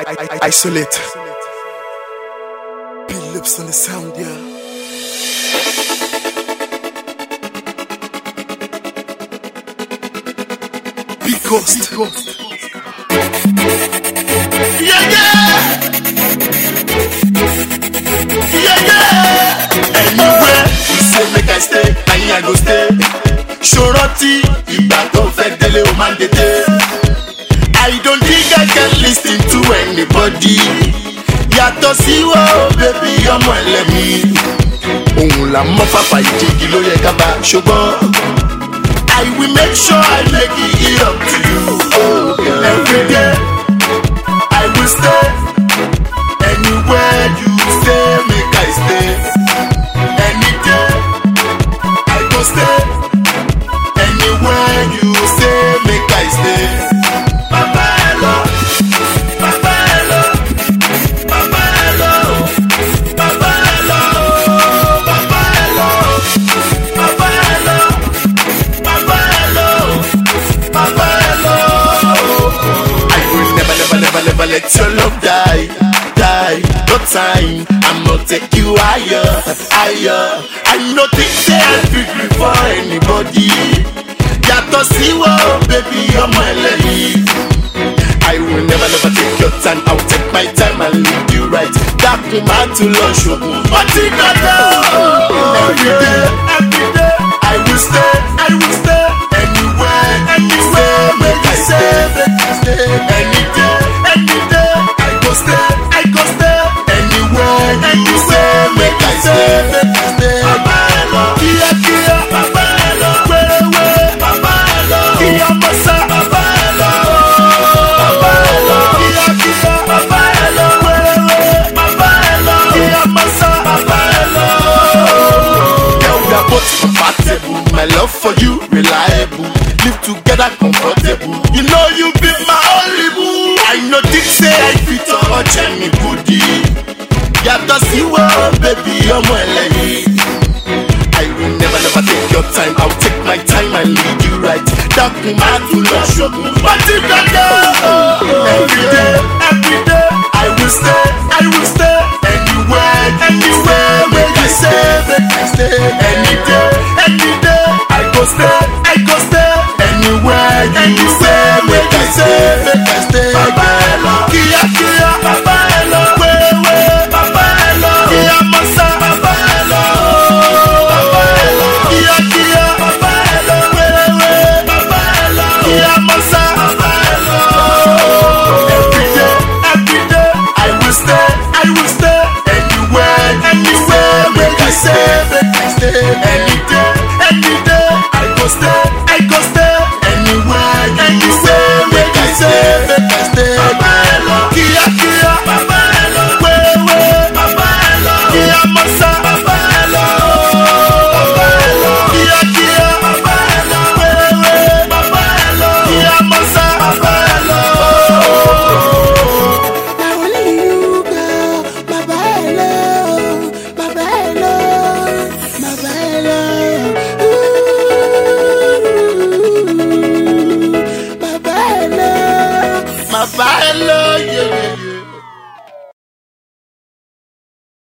Isolate. Big lips on the sound, yeah. Big Ghost. Yeah, yeah. Yeah, yeah. Anywhere you say make I stay, I go stay. Ṣòrántí ìgbà tó fẹ́ délé o máa ń dédé. I don't think I can listen to anybody. Yàtọ̀ sí wa o baby ọmọ ẹlẹ́mi. Òun là mọ́ fàfà ìdígi ló yẹ ká bá ṣùgbọ́n. I will make sure I make it up to you. Every day I will stay. Anywhere you stay, make I stay. Any day I go stay. Anywhere you stay, make I stay. Papa hello, Papa hello, Papa hello, Papa hello, Papa hello, Papa hello, Papa hello, Papa hello. I will never let your love die. No time, I'ma take you higher. I know things say I feel for anybody. Yàtọ̀ sí wa o baby ọmọ ẹlẹ́mi. I will never take your time. I will take my time and lead you right. Dákun máa tún lọ ṣògùn. Wọ́n ti gbàgbọ́. Every day I will stay. Anywhere make I stay. Any day I go stay. Anywhere you say make I stay. Papa hello, kíákíá. Papa hello, wẹ́rẹ́wẹ́. Papa hello, kíámọ́sá. Papa hello, Papa hello, kíákíá. Papa hello, wẹ́rẹ́wẹ́. Papa hello, kíámọ́sá. Papa hello. Girl, we are both compatible. My love for you reliable. Live together comfortable. You know you be my only boo. I know this say I fit or Jenny Goody. Yàtọ̀ sí wa baby ọmọ ẹlẹ́mi. I will never take your time. I will take my time and lead you right. Dákun máa tún lọ ṣògùn. Wọ́n ti gbàgbọ́.